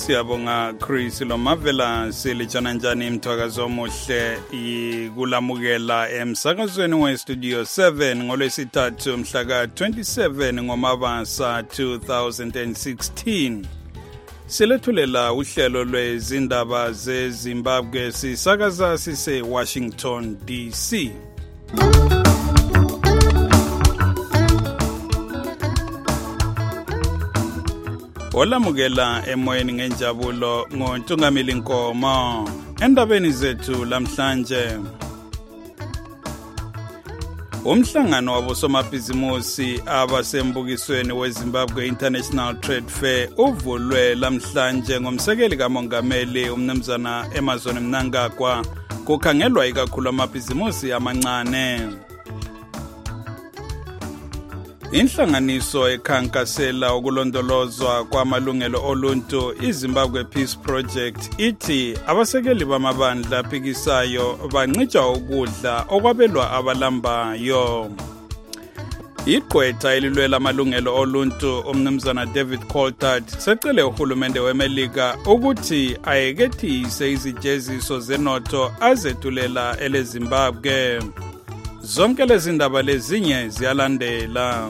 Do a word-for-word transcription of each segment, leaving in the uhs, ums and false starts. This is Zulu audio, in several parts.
Siyabonga Chris Lomavela silijana njani mthwakazo omuhle ikulamukela emsakazweni we Studio seven ngolwesithathu mhla ka twenty-seven ngoMabasa two thousand sixteen. Silethulela uhlelo lwezindaba zeZimbabwe sisakaza sise Washington D C. Olamukela emoyeni ngenjabulo ngoNtungamili Nkomo endabeni zethu lamhlanje. Umhlangano wabosomabhizimusi abasembukisweni weZimbabwe International Trade Fair uvulwe lamhlanje ngomsekeli kamongameli umnumzana Emazon Mnangagwa kukhangelwa ikakhulu amabhizimusi amancane. Inhlanganiso ekhankasela ukulondolozwa kwamalungelo oluntu iZimbabwe Peace Project ithi abasekeli bamabandla aphikisayo bancitsha ukudla okwabelwa abalambayo. Igqwetha elilwela amalungelo oluntu umnumzana David Coltart secele uhulumende weMelika ukuthi ayekethise izijeziso zenotho azethulela eleZimbabwe. Zonke lezi ndaba lezinye ziyalandela.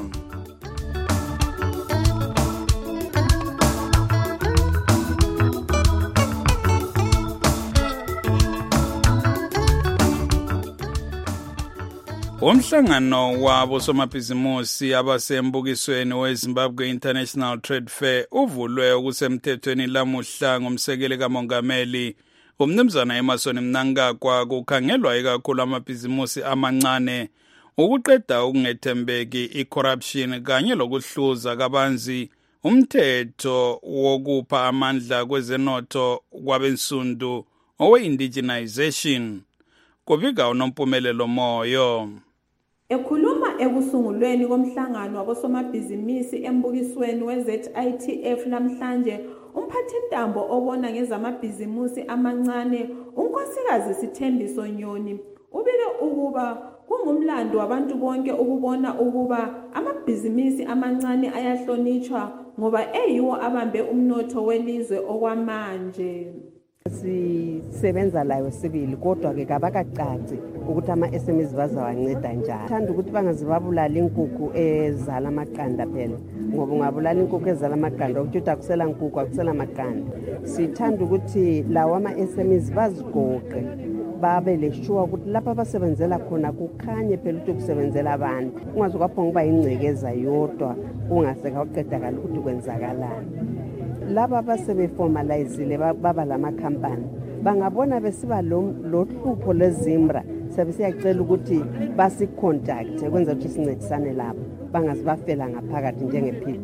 Umhlangano wabosomabhizimusi abasembukisweni weZimbabwe International Trade Fair uvulwe okusemthethweni lamuhla ngomsekeli kamongameli umnumzana Emazon Mnangagwa kukhangelwa ikakhulu amabhizimusi amancane ukuqeda ukungethembeki icorruption kanye lokuhluza kabanzi umthetho wokupha amandla kwezenotho kwabensundu owe-indigenization. Kubika unompumelelo moyo. Ekhuluma ekusungulweni komhlangano wabosomabhizimusi embukisweni we-Z I T F namhlanje, umphathintambo obona ngezamabhizimusi amancane unkosikazi Sithembiso Nyoni ubike ukuba kungumlando wabantu bonke ukubona ukuba amabhizimusi amancane ayahlonitshwa ngoba eyiwo abambe umnotho welizwe okwamanje. Sisebenza layo sibili kodwa ke kabakacaci ukuthi ama-S M Es bazawanceda njani. Thanda ukuthi bangazibabulala inkukhu ezala amaqanda phela ngoba ungabulala inkukhu ezala amaqanda ukuthi akusela inkukhu akusela amaqanda. Sithanda ukuthi lawa ama-S M Es bazigoqe babe leshuwa ukuthi lapha abasebenzela khona kukhanye phela ukuthi kusebenzela abantu kungaze kwaphonga kuba ingcekeza yodwa kungaseka kuqedakala ukuthi kwenzakalani. Laba abasebeformalizile baba lama company bangabona besiba lo hlupho leZimbra sabe siyacela ukuthi basi contact kwenza ukuthi sincedisane lapho bangazibafela ngaphakathi njengephili.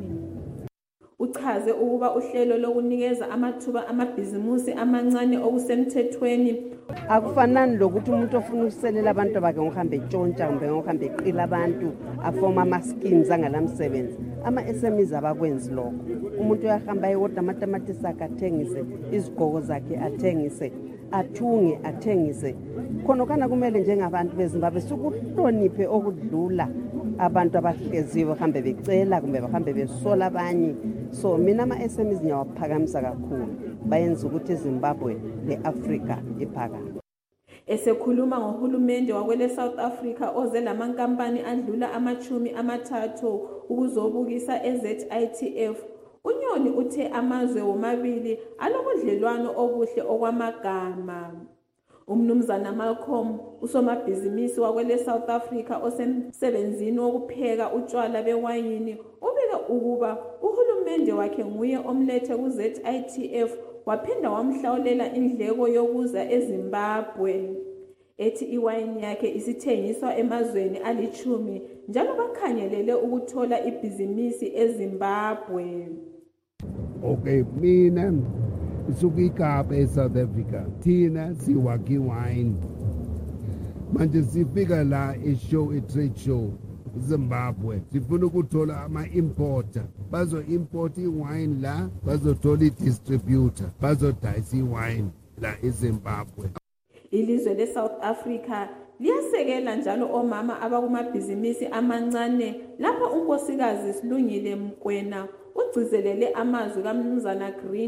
Uchaze ukuba uhlelo lokunikeza amathuba amabhizimusi amancane okusemthethweni akufanani lokuthi umuntu ofuna ukuselela abantu bakhe ngohambe etshontsha kumbe ngohambe eqila abantu afoma ama schemes angalamsebenzi. Ama-S M Es abakwenzi lokho. Umuntu uyahamba ayodwa amatamatisi akhe athengise, izigqoko zakhe athengise, athunge athengise. Khona kana kumele njengabantu beZimbabwe sukuhloniphe okudlula abantu abahleziwe bahambe becela kumbe bahambe besola abanye. So mina ama-S M Es ngiyawaphakamisa kakhulu bayenza ukuthi iZimbabwe le-Africa iphakame. Esekhuluma ngohulumende wakwele South Africa oze lamankampani adlula amachumi amathathu ukuzobukisa e-Z I T F, uNyoni uthe amazwe womabili alobudlelwano obuhle okwamagama. Umnumzana Malcolm usomabhizimusi wakwele South Africa osemsebenzini wokupheka utshwala bewayini ubike ukuba uhulumende wakhe nguye omlethe ku-Z I T F waphinda wamhlawulela indleko yokuza eZimbabwe. Ethi iwayini yakhe isithengiswa emazweni alichumi njalo bakhangelele ukuthola ibhizimusi eZimbabwe. Okay, mina isukikapa eSouth Africa thina siwakhi wine manje sifika la e-show e-trade show Zimbabwe sifuna ukuthola ama-importer bazo-import iwine la bazothola i-distributor bazodayisa iwine la eZimbabwe. Ilizwe le-South Africa liyasekela njalo omama abakumabhizimusi amancane lapho unkosikazi Silungile Mkwena ugcizelele amazwi kaMnumzana Green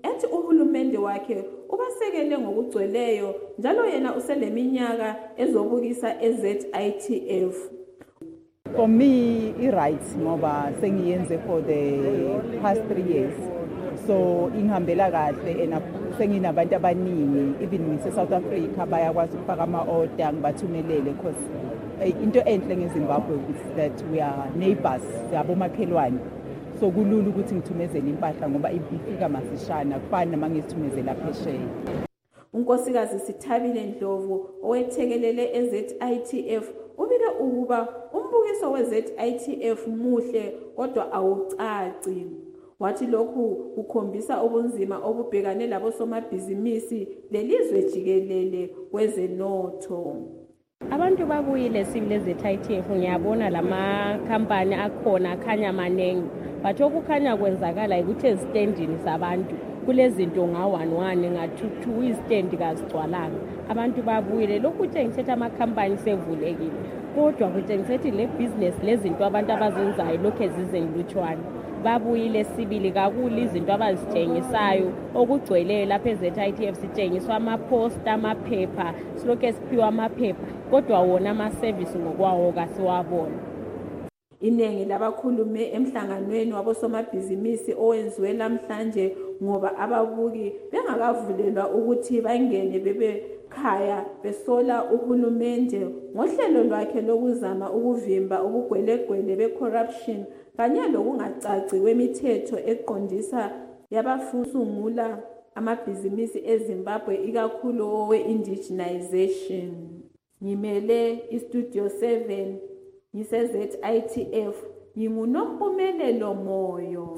ethi uhulumende wakhe ubasekele ngokugcweleyo njalo yena useleminyaka ezobukisa e-Z I T F. For me, i-right ngoba sengiyenze for the past three years. So ingihambela kahle and senginabantu abaningi even ngise South Africa bayakwazi ukufaka ama-order ngibathumelele because into enhle ngeZimbabwe is that we are neighbors, siyabomakhelwane. So kulula ukuthi ngithumezele impahla ngoba ifika masishana kufana nama ngizithumezela phesheya. Unkosikazi Sithabile Ndlovu owethekelele e-Z I T F ubike ukuba umbukiso we-Z I T F muhle kodwa awucaci. Wathi lokhu kukhombisa ubunzima obubhekane labo somabhizinisi lelizwe jikelele kwezenotho. Abantu babuyile sibile Z I T F ngiyabona lama company akhona akhanya manengi but okukhanya kwenzakala ukuthi ezistandini sabantu kulezinto nga one one nga-two istand kazigcwalanga. Abantu babuyile lokhu kuthengisela ama company sevulekile kodwa kuthengisela le business lezinto abantu abazenzayo lokho ezizenhlutshwana. Babuyile sibili kakulu izinto abazithengisayo okugcweleyo lapha e-Z I T F sithengiswa ama-poster amaphepha silokhu esiphiwa amaphepha kodwa wona ama-service ngokwawo kasiwabona. Iningi labakhulume emhlanganweni wabosomabhizinisi owenziwe namhlanje ngoba ababuki bengakavulelwa ukuthi bangene bebekhaya besola uhulumende ngohlelo lwakhe lokuzama ukuvimba ubugwelegwele be-corruption kanye lokungacaci kwemithetho eqondisa yabafusungula amabhizinisi eZimbabwe ikakhulu owe-indigenization. Ngimele iStudio seven ngise-Z I T F nginguNompumelelo Moyo.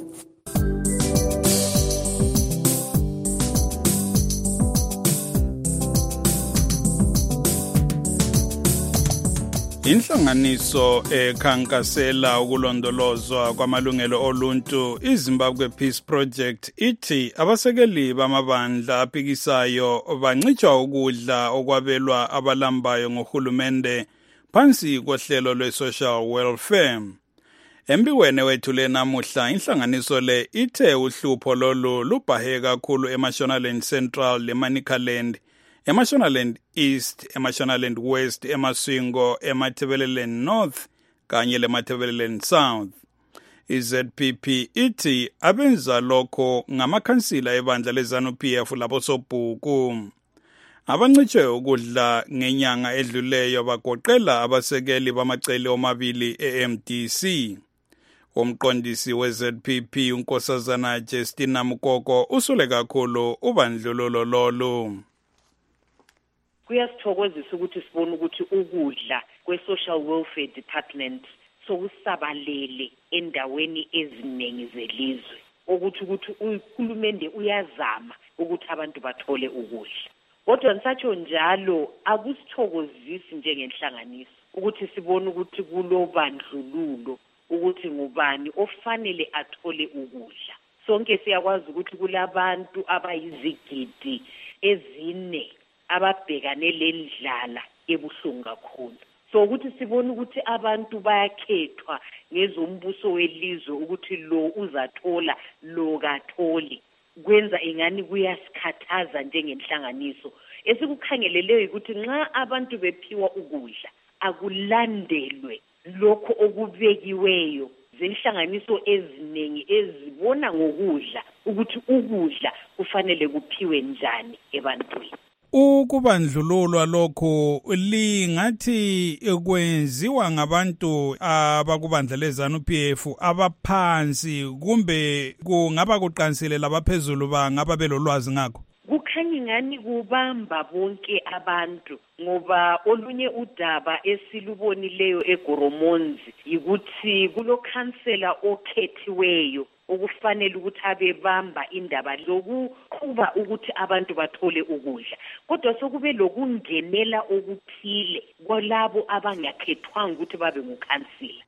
Inhlanganiso ekhankasela ukulondolozwa kwamalungelo oluntu iZimbabwe Peace Project ithi abasekeli bamabandla aphikisayo bancitshwa ukudla okwabelwa abalambayo ngohulumende phansi kohlelo lwe-social welfare. Embikweni wethu le namuhla inhlanganiso le ithe uhlupho lolu lubhahe kakhulu eMashonaland Central leManicaland, eMashonaland East, eMashonaland West, eMaswingo, eMatabeleland North kanye leMatabeleland South. I-Z P P ithi abenza lokho ngamakhansila ebandla leZANU P F labosobhuku. Abancitshwe ukudla ngenyanga edluleyo bagoqela abasekeli bamacele omabili e-M D C. Umqondisi we-Z P P uNkosazana Justina Mukoko usule kakhulu ubandlululo lolu. Kuyasithokozisa ukuthi sibone ukuthi ukudla kwe-Social Welfare Department sokusabalele endaweni eziningi zelizwe ukuthi ukuthi uhulumende uyazama ukuthi abantu bathole ukudla. Kodwa ngisatsho njalo akusithokozisi njengenhlanganiso ukuthi sibone ukuthi kulobandlululo ukuthi ngubani ofanele athole ukudla. Sonke siyakwazi ukuthi kulabantu abayizigidi ezine ababhekane lendlala ebuhlungu kakhulu. So ukuthi sibone ukuthi abantu bayakhethwa ngezombuso welizwe ukuthi lo uzathola lo katholi. Kwenza ingani kuyasikhathaza njengenhlanganiso. Esikukhangeleleyo ukuthi nxa abantu bephiwa ukudla akulandelwe lokho okubekiweyo zenhlanganiso eziningi ezibona ngokudla ukuthi ukudla kufanele kuphiwe njani ebantwini. Ukubandlululwa lokho lingathi kwenziwa ngabantu abakubandla leZANU P F abaphansi kumbe kungaba kuqansile labaphezulu bangaba belolwazi ngakho? Kukhanya ngani kubamba bonke abantu ngoba olunye udaba esilubonileyo eGoromonzi yikuthi kulokhansela okhethiweyo okufanele ukuthi abebamba indaba lokuqhuba ukuthi abantu bathole ukudla kodwa sokube lokungenela okuphile kwalabo abangakhethwanga ukuthi babe ngukhansila.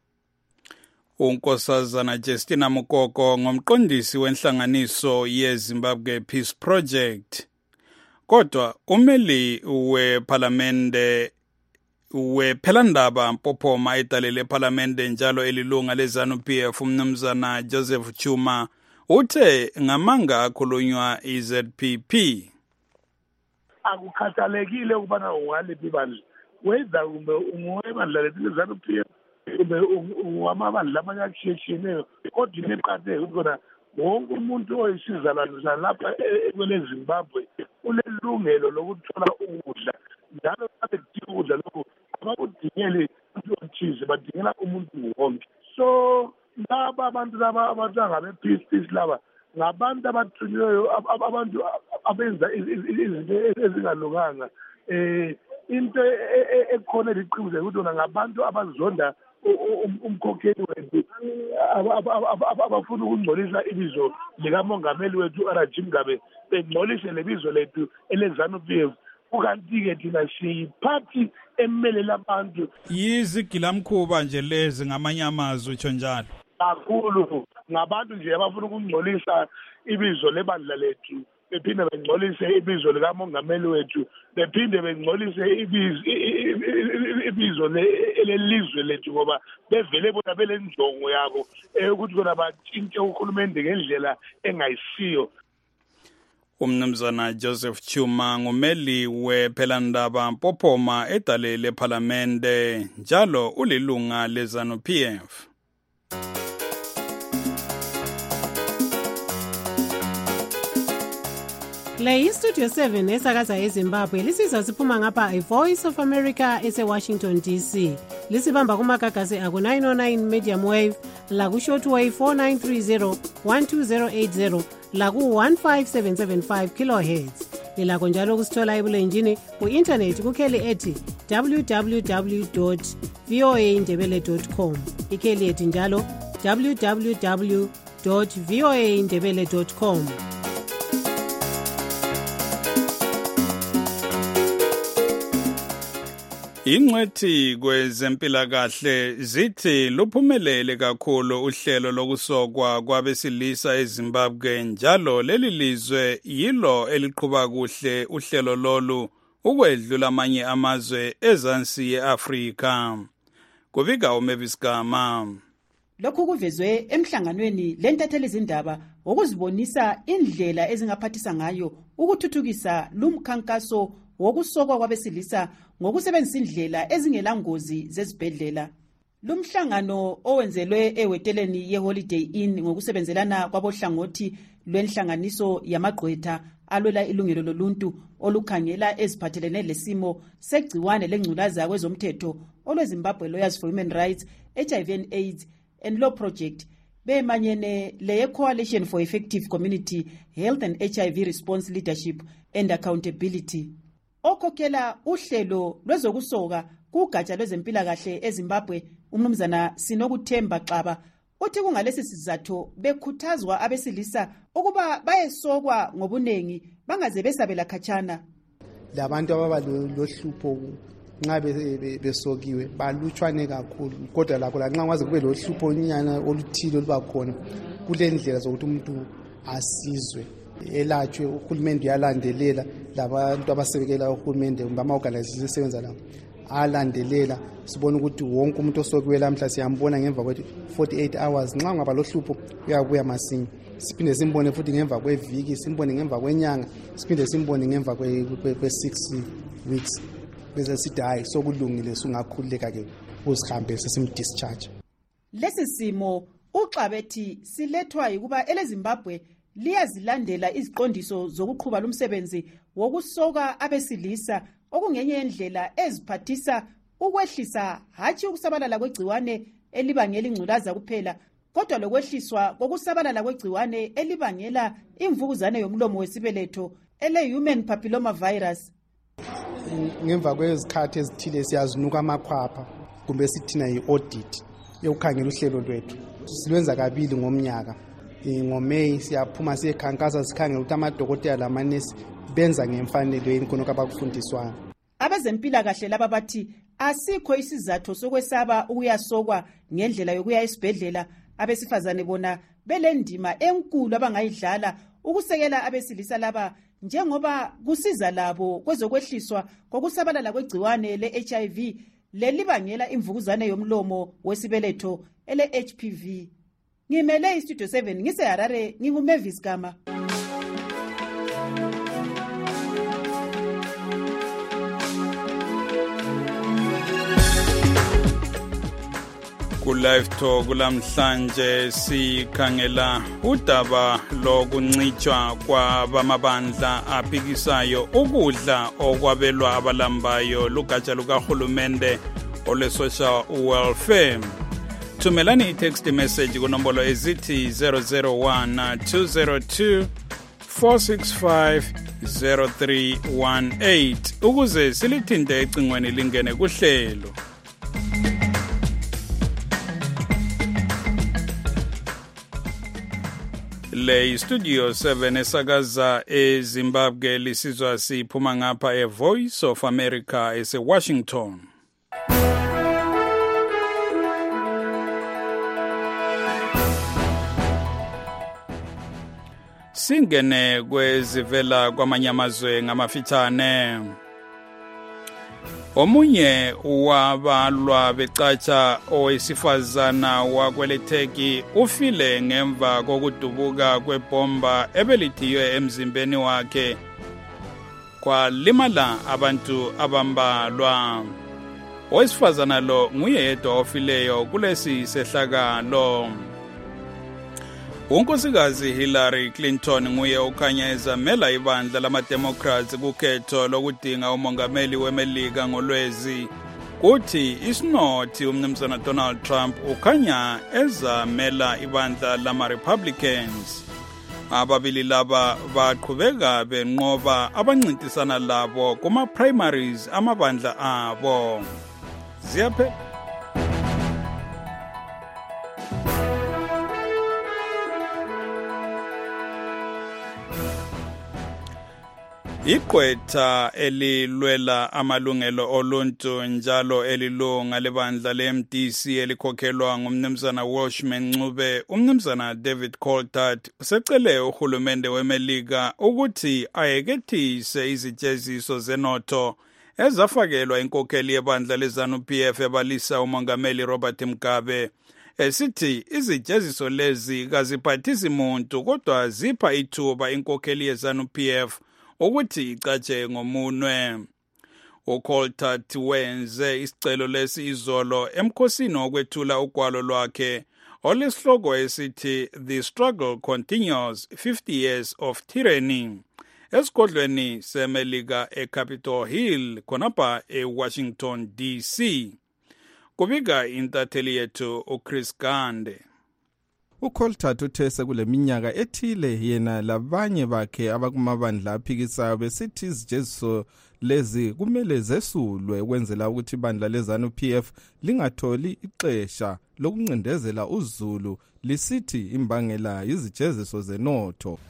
uNkosazana Justina Mukoko ngomqondisi wenhlanganiso yeZimbabwe Peace Project. Kodwa umeli wePhalamende wephelandaba Mpophoma edalele ePhalamende njalo elilunga leZANU P F umnumzana Joseph Chuma uthe ngamanga akhulunywa i-Z P P. Akukhathalekile ukubana ungaliphi bandla, whether kumbe ungowebandla lethu le-ZANU P F kumbe ungowamabandla amanye atshiyetshiyeneyo, kodwa into eqakatheke ukuthi khona wonke umuntu oyisizalwane salapha kwele Zimbabwe unelungelo lokuthola ukudla, njalo abedinga ukudla lokhu abakudingeli umuntu othize, badingela umuntu wonke. So laba abantu laba abantu ngabe-peace peace laba ngabantu abathunyweyo, abantu abenza izinto ezingalunganga. um into ekhona liqiniso ukuthi ona ngabantu abazonda umkhokheli wethu, abafuna ukungcolisa ibizo likamongameli wethu uRajim Mugabe, bengcolise lebizo lethu ele-ZANU P F. Ukanti-ke thina siyiphathi emelela abantu. Yizigilamkhuba nje lezi ngamanye amazwi utsho njalo. Kakhulu ngabantu nje abafuna ukungcolisa ibizo lebandla lethu, bephinde bengcolise ibizo likamongameli wethu, bephinde bengcolise ibizo lelizwe lethu, ngoba bevele bona belenjongo yabo ukuthi bona batshintshe uhulumende ngendlela engayisiyo. Umnumzana Joseph Chuma ngumeli wePhelandaba Mpophoma edalele ePhalamende, njalo ulilunga le-ZANU P F. Le iStudio seven esakaza eZimbabwe lisizwa siphuma ngapha iVoice of America ese-Washington D C. Lisibamba kumagagasi aku nine oh nine medium wave, laku shortwave four nine three zero one two zero eight zero, laku one five seven seven five kilohertz. Lilakho njalo kusithola ebulenjini ku-internet kukheli ethi w w w dot v o a ndebele dot com. Ikheli ethi njalo w w w dot v o a ndebele dot com. Ingcwethi kwezempilakahle zithi luphumelele kakhulu uhlelo lokusokwa kwabesilisa eZimbabwe, njalo leli lizwe yilo eliqhuba kuhle uhlelo lolu ukwedlula amanye amazwe ezansi ye-Afrika. Kubika uMavis Gama. Lokhu kuvezwe emhlanganweni lentatheli izindaba ukuzibonisa indlela ezingaphathisa ngayo ukuthuthukisa lumkhankaso wokusokwa kwabesilisa ngokusebenzisa indlela ezingelangozi zezibhedlela. Lumhlangano owenzelwe eweteleni ye-Holiday Inn ngokusebenzelana kwabohlangothi lwenhlanganiso yamagqwetha alwela ilungelo loluntu olukhangela eziphathelene lesimo segciwane lengculaza kwezomthetho olweZimbabwe Lawyers for Human Rights, H I V and AIDS and Law Project bemanyene le Coalition for Effective Community Health and H I V Response Leadership and Accountability. Okhokhela uhlelo lwezokusoka kugatsha lwezempilakahle eZimbabwe, umnumzana Sinokuthemba Xaba, uthi kungalesi sizathu bekhuthazwa abesilisa ukuba bayesokwa ngobunengi bangaze besabela khatshana. Labantu ababa lohlupho nxa besokiwe balutshwane kakhulu, kodwa lakho lanxa kwaze kube lohlupho nyana oluthile oluba khona kulendlela zokuthi umuntu asizwe, elatshwe. Uhulumende uyalandelela, labantu abasekela uhulumende kumbe ama-organization asebenza lawo alandelela. Sibona ukuthi wonke umuntu osokiwe lamhla siyambona ngemva kwe forty-eight hours. Nxa ngaba lohlupho uyabuya masinya. Siphinde simbone futhi ngemva kweviki, simbone ngemva kwenyanga, siphinde simbone ngemva kwe six weeks. Bese sithi hayi sokulungile sungakhululeka ke uzihambe sesimdischarge. Lesi simo uXabethi silethwa ukuba eleZimbabwe liyazilandela iziqondiso zokuqhuba lumsebenzi wokusoka abesilisa okungenye indlela eziphathisa ukwehlisa hatshi ukusabalala kwegciwane elibangela ingculaza kuphela, kodwa lokwehliswa kokusabalala kwegciwane elibangela imvukuzane yomlomo wesibeletho ele-human papilloma virus. Ngemva kwezikhathi ezithile siyazinuka amakhwapha kumbe sithina yi-audit yokukhangela uhlelo lwethu. Silwenza kabili ngomnyaka. NgoMeyi siyaphuma siyekhankasa sikhangela ukuthi amadokotela lamanesi benza ngemfanelo yini khonokho abakufundiswayo. Abezempilakahle laba bathi asikho isizathu sokwesaba ukuyasokwa ngendlela yokuya esibhedlela. Abesifazane bona belendima enkulu abangayidlala ukusekela abesilisa laba, njengoba kusiza labo kwezokwehliswa kokusabalala kwegciwane le-H I V lelibangela imvukuzane yomlomo wesibeletho ele-H P V. ngimele istudio seven ngiseharare ngingumavis Gama. Ku-Live Talk kulamhlanje sikhangela udaba lokuncitshwa kwabamabandla aphikisayo ukudla okwabelwa abalambayo lugatsha lukahulumende olwe-social welfare. Thumelani i-text message kunombolo ezithi zero zero one two zero two four six five zero three one eight ukuze silithinte ecingweni lingene kuhlelo. Le studio seven esakaza eZimbabwe lisizwa siphuma ngapha eVoice of America eseWashington. Singene kwezivela kwamanye amazwe ngamafitshane. Omunye wabalwa becatsha owesifazana wakweletheki ufile ngemva kokudubuka kwebomba ebelithiywe emzimbeni wakhe kwalimala abantu abambalwa. Owesifazana lo nguye yedwa ofileyo kulesi sehlakalo. Unkosikazi Hillary Clinton nguye okhanya ezamela ibandla lama-Democrats kukhetho lokudinga umongameli weMelika ngolwezi. Kuthi isinothi umnumzana Donald Trump ukhanya ezamela ibandla lama-Republicans. Ababili laba baqhubeka benqoba abancintisana labo kuma-primaries amabandla abo. Ziyaphe Iqwetha elilwela amalungelo oluntu njalo elilunga lebandla le-M D C elikhokhelwa ngumnumzana Welshman Ncube, umnumzana David Coltart usecele uhulumende weMelika ukuthi ayekethise izijeziso zenotho ezafakelwa inkokheli yebandla leZANU P F ebalisa umongameli Robert Mugabe. Esithi izijeziso lezi kaziphathisi muntu kodwa zipha ithuba inkokheli yeZANU P F ukuthi icatshe ngomunwe. uColtart wenze isicelo lesi izolo emkhosini wokwethula ugwalo lwakhe olesihloko esithi The Struggle Continues, fifty years of Tyranny, esigodlweni seMelika eCapitol Hill khonapha eWashington D C. Kubika intatheli yethu uChris Gande. uColtart uthe sekuleminyaka ethile yena labanye bakhe abakumabandla aphikisayo besithi izijeziso lezi kumele zesulwe ukwenzela ukuthi ibandla leZANU P F lingatholi ixesha lokuncindezela uZulu lisithi imbangela izijeziso zenotho.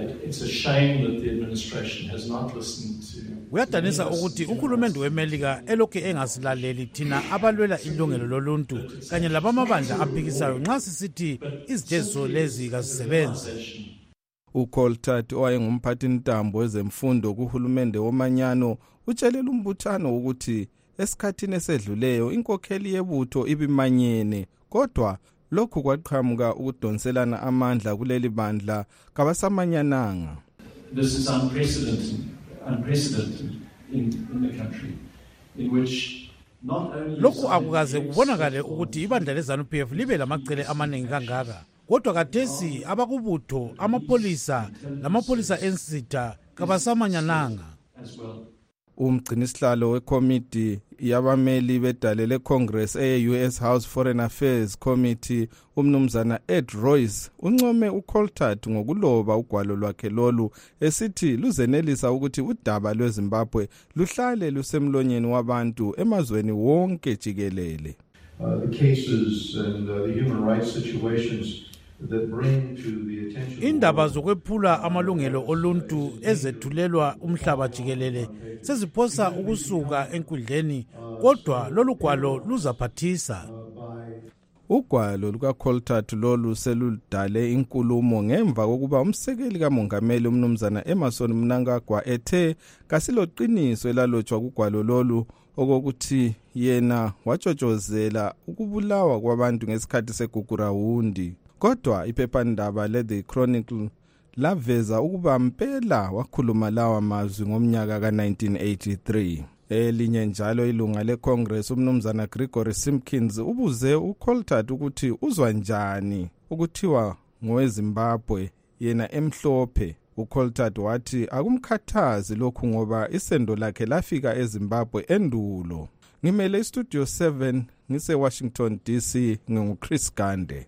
Kuyadanisa ukuthi uhulumende weMelika elokhu engasilaleli thina abalwela ilungelo loluntu kanye labamabandla aphikisayo nxa sisithi izijeziso lezi kazisebenzi. uColtart owayengumphathintambo wezemfundo kuhulumende womanyano utshelela umbuthano ukuthi esikhathini esedluleyo inkokheli yebutho ibimanyene kodwa lokhu kwaqhamuka ukudonselana amandla kuleli bandla kabasamanyananga. This is unprecedented, unprecedented in, in the country in which not only lokhu akukaze kubonakale ukuthi ibandla leZANU P F libe lamacele amaningi kangaka. Kodwa kathesi abakubutho amapolisa lamapolisa ensitha kabasamanyananga. Umgcinisihlalo wekomiti yabameli bedale leCongress eye-U S House Foreign Affairs Committee umnumzana Ed Royce uncome uColtart ngokuloba ugwalo lwakhe lolu esithi luzenelisa ukuthi udaba lweZimbabwe luhlale lusemlonyeni wabantu emazweni wonke jikelele. Uh, the cases and uh, the human rights situations that bring to the attention indaba zokwephula amalungelo oluntu ezethulelwa umhlaba jikelele seziphosa ukusuka enkundleni kodwa lolu gwalo luzaphathisa. Ugwalo lukaColtart lolu seludale inkulumo ngemva kokuba umsekeli kamongameli umnumzana Emmerson Mnangagwa ethe kasiloqiniso elalotshwa kugwalo lolu okokuthi yena watshotshozela ukubulawa kwabantu ngesikhathi segugurawundi. kodwa iphephandaba le-The Chronicle laveza ukuba mpela wakhuluma lawa mazwi ngomnyaka ka-nineteen eighty-three. Elinye njalo ilunga leCongress umnumzana Gregory Simpkins ubuze uCoulthard ukuthi uzwa njani ukuthiwa ngoweZimbabwe yena emhlophe. uCoulthard wathi akumkhathazi lokhu ngoba isendo lakhe lafika eZimbabwe endulo. Ngimele iStudio seven ngise Washington D C nginguChris Gande.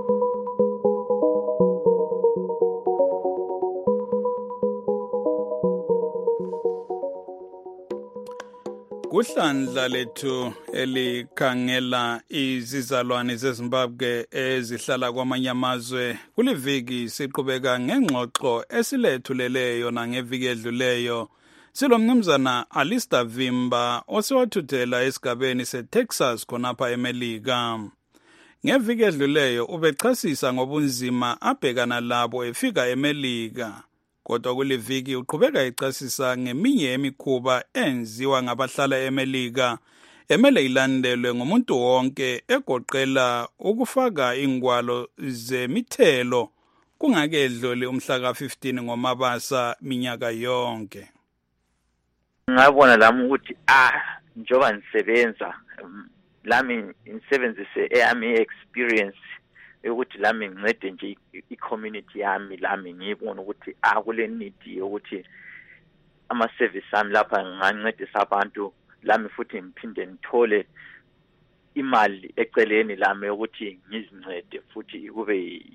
Kuhlandla lethu elikhangela izizalwane zeZimbabwe ezihlala kwamanye amazwe kuliviki siqhubeka ngengxoxo esilethuleleyo nangeviki edluleyo silomnumzana Alistair Vimba osewathuthela esigabeni seTexas khonapha eMelika. Ngeviki edluleyo ubechasisa ngobunzima abhekana labo efika eMelika. Kodwa kuliviki uqhubeka ecasisa ngeminye emikhuba enziwa ngabahlala eMelika emele ilandelwe ngumuntu wonke egoqela ukufaka ingwalo zemithelo kungakedluli umhla ka fifteen ngoMabasa minyaka yonke. Ngabona lami ukuthi ah njoba nisebenza lami nisebenzise eyami experience ukuthi lami ngincede nje i-community yami lami ngibona ukuthi akule need ukuthi ama service ami lapha ngincedisa abantu lami futhi ngiphinde ngithole imali eceleni lami ukuthi ngizincede futhi kube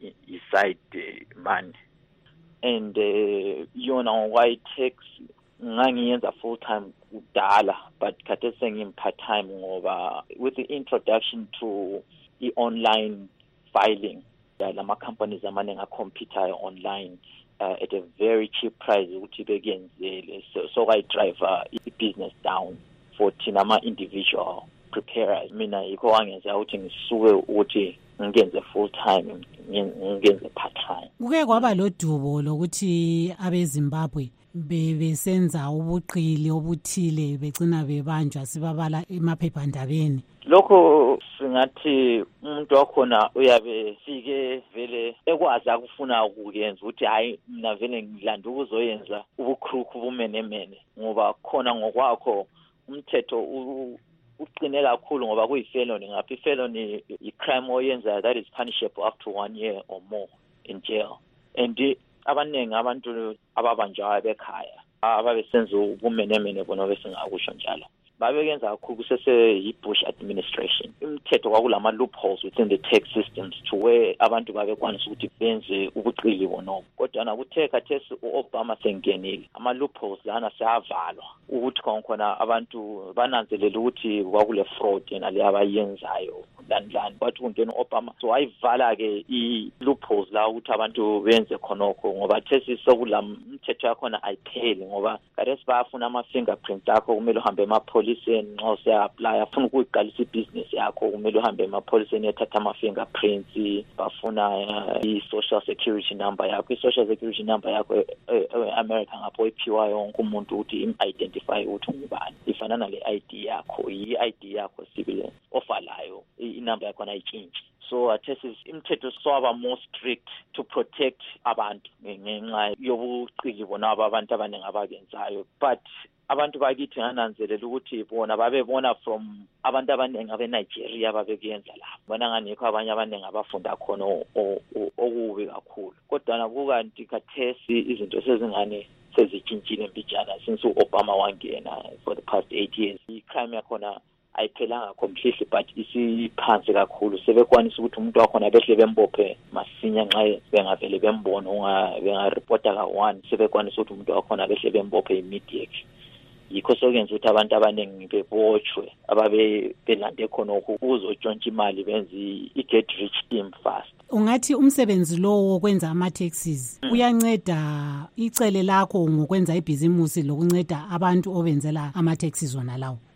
i-side money and uh, yona why takes ngangiyenza full time kudala but khathesi sengim part time ngoba with the introduction to i-online filing lama companies amaningi acompete online uh, at a very cheap price ukuthi bekuyenzele so, so I drive uh, i-business down for thina ama-individual preparers. Mina yikho wangenza ukuthi ngisuke ukuthi ngenze full time ngenze part time. Kuke kwaba lodubo lokuthi abeZimbabwe bebesenza ubuqili obuthile begcina bebanjwa sibabala emaphephandabeni. Lokho singathi umuntu wakhona uyabe fike vele ekwazi akufuna ukuyenza ukuthi hayi mina vele ngilanda ukuzoyenza ubukhruku bumenemene ngoba khona ngokwakho umthetho uqine kakhulu ngoba kuyifelony ngapha ifelony i-crime oyenza that is punishable up to one year or more in jail and abaningi abantu ababanjwayo bekhaya ababesenza ubumenemene bona besingakusho njalo babekenza kakhulu kusese yi-Bush administration. Imithetho kwakulama loopholes within the tax systems to where abantu babekwanisa ukuthi benze ubuqili bonobo. Kodwa nakuthe khathesi u-Obama sengenile ama loopholes lana seyavalwa ukuthi khona abantu bananzelela ukuthi kwakule fraud nale abayenzayo landlani but kungena u-Obama so wayivala ke i-loopholes la ukuthi abantu benze khonokho ngoba thesi sokulam umthetho yakhona ayipheli ngoba khathesi bayafuna ama-fingerprints akho kumele uhambe emapoliseni nxa useya-apply afuna ukuyiqalisa ibhizinesi yakho kumele uhambe emapoliseni ethatha ama-fingerprints bafuna uh, i-social security number yakho i-social security number yakho e-America ngapho oyiphiwa yonke umuntu ukuthi im-identify ukuthi ungubani ifana nale-I D yakho i-I D yakho sibile ofalayo inamba yakhona ayitshintshi so athesi imithetho swaba more strict to protect abantu ngenxa yobuqili bona abantu abaningi abakenzayo but abantu bakithi ngananzelela ukuthi bona babebona from abantu abaningi abeNigeria babekuyenza lapho bona nganikho abanye abaningi abafunda khona okubi kakhulu kodwa nakukanti khathesi izinto sezingane sezitshintshile mbijana since u-Obama wangena for the past eight years i-crime yakhona ayiphelanga completely but isiphansi kakhulu sebekwanisa ukuthi umuntu wakhona behle bembophe masinya nxa bengavele bembona unga bengarepota ka one sebekwanisa ukuthi umuntu wakhona behle bembophe immediately yikho sokenza ukuthi abantu abaningi bebotshwe ababe belande khona ukuzotshontsha imali benze i-get rich scheme fast. Ungathi umsebenzi lo wokwenza ama-taxes mm. uyanceda icele lakho ngokwenza ibhizimusi lokunceda abantu obenzela ama-taxes wona lawo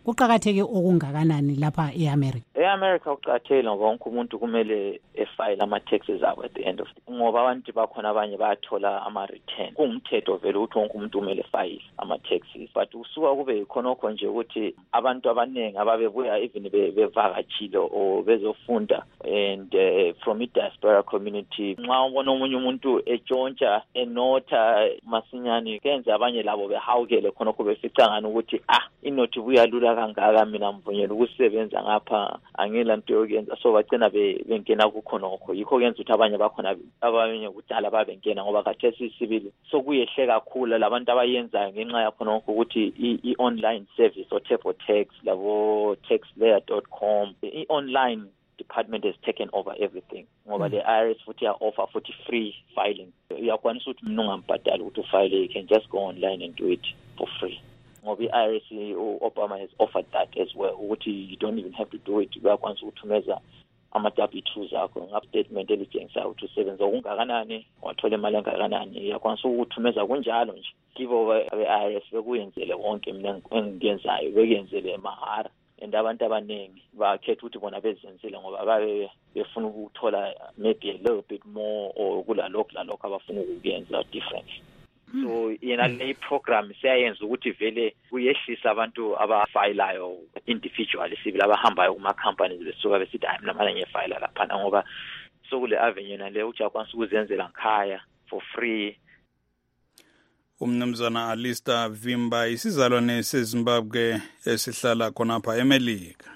kuqakatheke okungakanani lapha eAmerica? EAmerica uqakathekile ngoba wonke umuntu kumele efile ama-taxes abo at the end of the ngoba abantu bakhona abanye bayathola ama-return. Kungumthetho vele ukuthi wonke umuntu kumele efile ama-taxes, but usuka kube khonokho nje ukuthi abantu abaningi ababebuya even bevakatshile or bezofunda and uh, from i-diaspora community, nxa ubona omunye umuntu etshontsha enotha masinyane kenze abanye labo behawukele khonokho befica ngani ukuthi ah inothi buya lula kangaka mina mvunyela ukusebenza ngapha angela nto yokuyenza, so bagcina bengena kukhonokho. Yikho kuyenza ukuthi abanye bakhona abanye kudala babengena ngoba khathesi isibili so kuyehle kakhulu labantu abayenzayo ngenxa yakhonokho ukuthi i-online service or TurboTax labo taxlayer dot com i-online department has taken over everything ngoba le I R S futhi ya offer futhi free filing. Uyakwanisa ukuthi mina ungambhadali ukuthi ufile, you can just go online and do it for free. Ngoba i-I R S Obama has offered that as well ukuthi you don't even have to do it. Uyakwanisa ukuthumeza ama-W two zakho ngap-statement elitshengisa ukuthi usebenza okungakanani, wathola imali engakanani, uyakwanisa ukuthumeza kunjalo nje. Kibo be-I R S bekuyenzele wonke mina engikuyenzayo bekuyenzele mahara. And abantu abaningi bakhetha ukuthi bona bezenzile ngoba babe befuna ukuthola maybe a little bit more or kulalokho lalokho abafuna ukuyenza differently. So yena le program siyayenza ukuthi vele kuyehlisa abantu abafilayo individually sibili abahambayo kuma companies besuka besithi hayi mina manje ngiyafile lapha ngoba sokule avenue nale uyakwanisa ukuzenzela nkhaya for free. Umnumzana Alistair Vimba isizalwane seZimbabwe esihlala khonapha eMelika.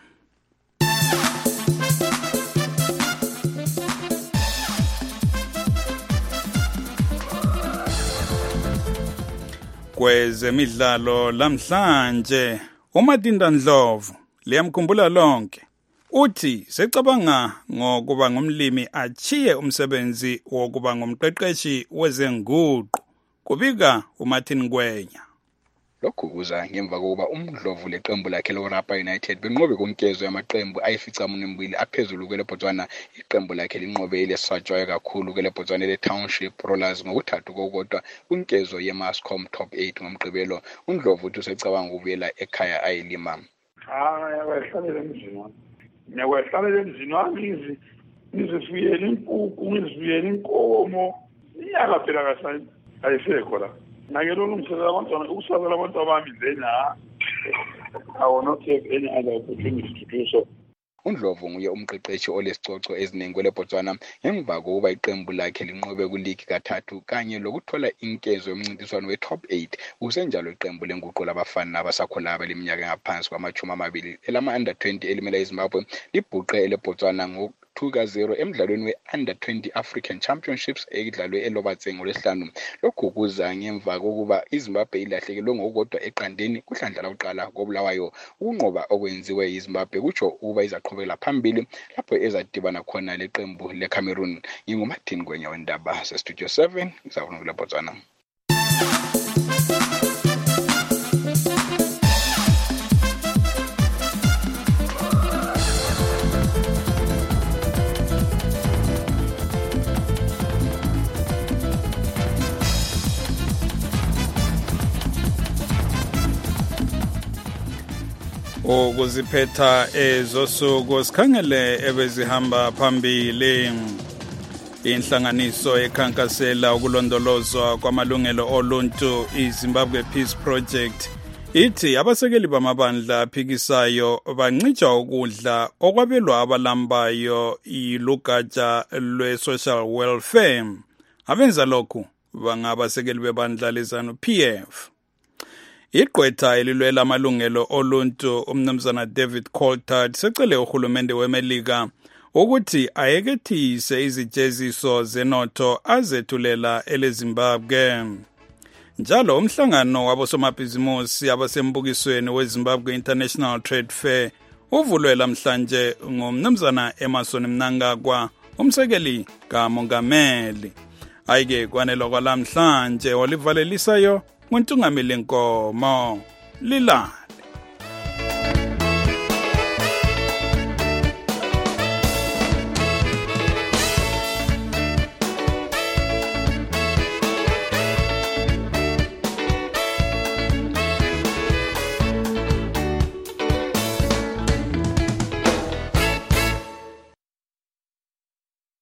Kwezemidlalo lamhlanje uMatinda Ndlovu liyamkhumbula lonke uthi secabanga ngokuba ngumlimi achiye umsebenzi wokuba ngumqeqeshi wezenguqu, kubika uMartin Ngwenya. Lokhu kuza ngemva kokuba uMdlovu leqembu lakhe loRapa United benqobe konkezo yamaqembu ayifica munembili aphezulu kwele Botswana. Iqembu lakhe linqobe ile Sajwayo kakhulu kwele Botswana le Township Rollers ngokuthathu kokodwa kunkezo yeMascom Top eight ngomgqibelo. uMdlovu uthi usecabanga ukubuyela ekhaya ayilima. Hayi abahlabele emzini wami. Ngiyakwahlalele emzini wami ngizi ngizifuyele inkukhu, ngizifuyele inkomo. Iyaka phela kahle ayisekho la. Ngakelo lumsebenzi abantwana ukusabela abantu abami then I will not have any other opportunity to do so. uNdlovu nguye umqeqeshi olesicoco eziningi kwele Botswana ngemva kokuba iqembu lakhe linqobe kuligi kathathu kanye lokuthola inkezo yomncintiswano we-top eight. Usenjalo iqembu lenguqu labafana abasakhulaba leminyaka ngaphansi kwamachumi amabili elama-under twenty elimela iZimbabwe libhuqe ele Botswana ngo two ka zero emidlalweni we-under twenty African Championships ekidlalwe eLobatseng ngolwesihlanu. Lokhu kuza ngemva kokuba iZimbabwe ilahlekelwe ngokodwa eqandeni kuhlandla lokuqala koBulawayo. Ukunqoba okwenziwe iZimbabwe kutsho ukuba izaqhubekela phambili lapho ezadibana khona leqembu leCameroon. NginguMartin Ngwenya wendaba seStudio seven ngisavuna Botswana. Ukuziphetha ezosuku sikhangele ebezihamba phambili. Inhlanganiso ekhankasela ukulondolozwa kwamalungelo oluntu iZimbabwe Peace Project ithi abasekeli bamabandla aphikisayo bancitsha ukudla okwabelwa abalambayo ilugatsha lwe-social welfare. Abenza lokhu bangabasekeli bebandla lezanu P F. Iqwetha elilwela amalungelo oluntu umnumzana David Coulthard secele uhulumende weMelika ukuthi ayekethise izijeziso zenotho azethulela eleZimbabwe. Njalo umhlangano wabosomabhizimusi abasembukisweni weZimbabwe International Trade Fair uvulwe namhlanje ngumnumzana Emerson Mnangagwa, umsekeli kamongameli. Ayike kwanelo kwalamhlanje olivalelisayo Nguntungameli Nkomo Lila.